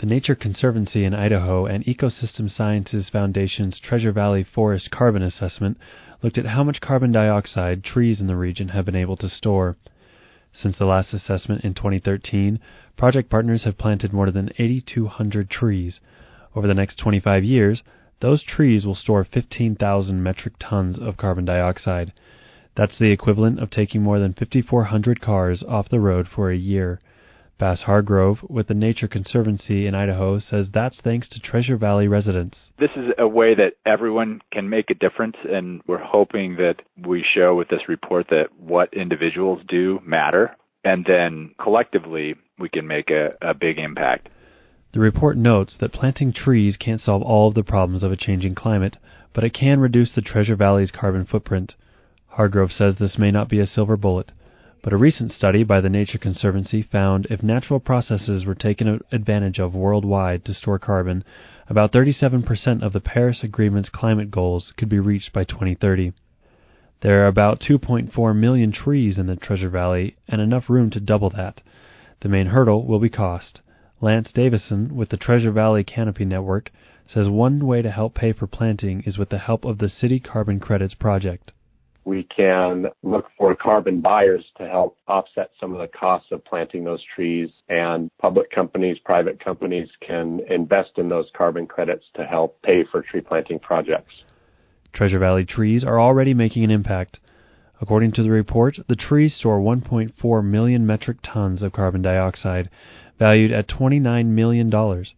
The Nature Conservancy in Idaho and Ecosystem Sciences Foundation's Treasure Valley Forest Carbon Assessment looked at how much carbon dioxide trees in the region have been able to store. Since the last assessment in 2013, project partners have planted more than 8,200 trees. Over the next 25 years, those trees will store 15,000 metric tons of carbon dioxide. That's the equivalent of taking more than 5,400 cars off the road for a year. Bass Hargrove with the Nature Conservancy in Idaho says that's thanks to Treasure Valley residents. This is a way that everyone can make a difference, and we're hoping that we show with this report that what individuals do matter, and then collectively we can make a big impact. The report notes that planting trees can't solve all of the problems of a changing climate, but it can reduce the Treasure Valley's carbon footprint. Hargrove says this may not be a silver bullet, but a recent study by the Nature Conservancy found if natural processes were taken advantage of worldwide to store carbon, about 37% of the Paris Agreement's climate goals could be reached by 2030. There are about 2.4 million trees in the Treasure Valley and enough room to double that. The main hurdle will be cost. Lance Davison with the Treasure Valley Canopy Network says one way to help pay for planting is with the help of the City Carbon Credits Project. We can look for carbon buyers to help offset some of the costs of planting those trees, and public companies, private companies can invest in those carbon credits to help pay for tree planting projects. Treasure Valley trees are already making an impact. According to the report, the trees store 1.4 million metric tons of carbon dioxide, valued at $29 million.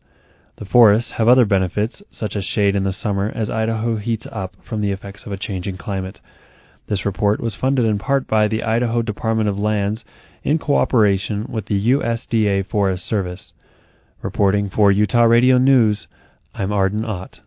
The forests have other benefits, such as shade in the summer as Idaho heats up from the effects of a changing climate. This report was funded in part by the Idaho Department of Lands in cooperation with the USDA Forest Service. Reporting for Utah Radio News, I'm Arden Ott.